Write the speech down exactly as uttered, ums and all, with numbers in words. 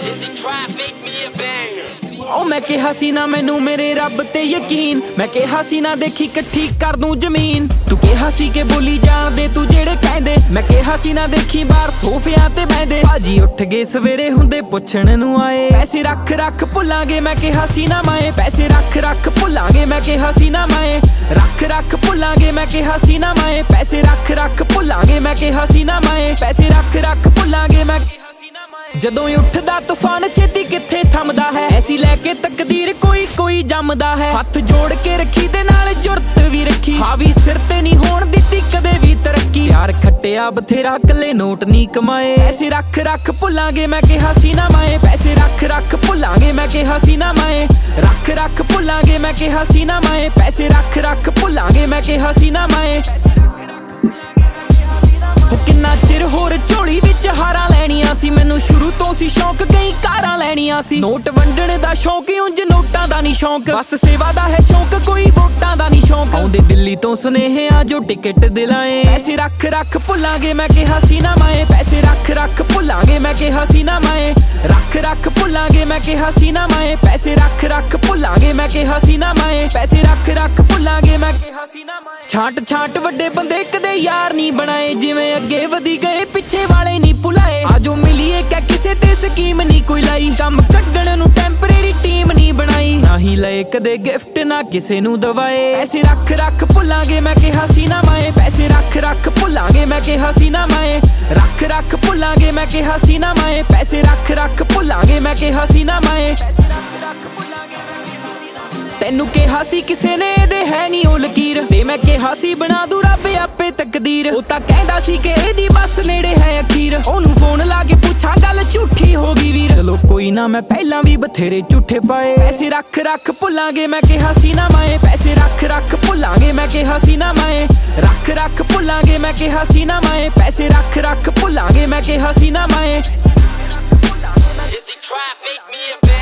ओ मैं कहा सी ना मैनू मेरे रब ते यकीन, मैं कहा सी ना देखी कट्ठी कर दूं जमीन। तू कहा सी के बोली जान दे तू जेड़े कहंदे, मैं कहा सी ना देखी बाहर सोफियां ते बहंदे। भाजी उठ गए सवेरे हुंदे पुछण नू आए, पैसे रख रख भुलांगे मैं कहा सी ना माए। पैसे रख रख भुलांगे मैं कहा सी ना माए, रख रख भुलांगे मैं कहा सी ना माए। पैसे रख रख भुलांगे मैं कहा सी ना माए, पैसे रख रख भुलांगे मैं जदों उठदा तूफान छेती किथे थमदा है। ऐसी लैके तकदीर कोई कोई जमदा है। हथ जोड़ के रखी दे नाल जुरत भी रखी, हावी सिर ते नहीं होण दित्ती कदे भी तरक्की। यार खट्टिया बथेरा कले नोट नहीं कमाए, पैसे रख रख भुलांगे मैं कहा सी ना माए। पैसे रख रख भुलांगे मैं कहा सी ना माए, रख रख भुलांगे मैं कहा सी ना माए। पैसे रख रख भुलांगे मैं कहा सी ना माए। किन्ना चिर होर झोली विच हारां लैणियां सी, मैनू शुरू तो सी शौक कई कारां लैणियां सी। नोट वंडण दा शौक उंज नोटां दा नहीं शौक, बस सेवा दा है शौक कोई वोटां दा नहीं शौक। आउंदे दिल्ली तो सुनेहे आ जो टिकट दिलाए, पैसे रख रख भुलांगे मैं कहा सी ना माए। पैसे रख रख भुलांगे मैं कहा सी ना माए, रख रख भुलांगे मैं कहा सी ना माए। पैसे रख रख भुलांगे मैं कहा सी ना माए, पैसे रख रख भुलांगे मैं कहा सी ना माए। छांट छांट वड्डे बंदे कदे यार नहीं बनाए, जिवें अगे वधी गए पिछे वाले नहीं भुलाए। आजो मिलीए क्या किसे ते स्कीम नहीं कोई लाई, कम कड्डण नू टैंपरेरी टीम नहीं बनाई। ना ही लए कदे गिफ्ट ना किसे नू दवाए, पैसे रख रख भुलांगे मैं कहा सी ना माए। पैसे रख रख भुलांगे मैं कहा सी ना माए, रख रख भुलांगे मैं कहा सी ना माए। पैसे रख रख भुलांगे मैं कहा सी ना माए। तेनू कहा सी किसे ने दे है नी ओ लकीर, ते मैं कहा सी बना दूं रब आपे तकदीर। ओ तां कहंदा सी कि एदी बस नेड़े है अखीर, ओनू फोन ला के पुछां गल झूठी होगी वीर। चलो कोई ना मैं पहलां भी बथेरे झूठे पाए, पैसे रख रख भुलांगे मैं कहा सी ना माए। पैसे रख रख भुलांगे मैं कहा सी ना माए, रख रख भुलांगे मैं कहा सी ना माए। पैसे रख रख भुलांगे मैं कहा सी ना माए।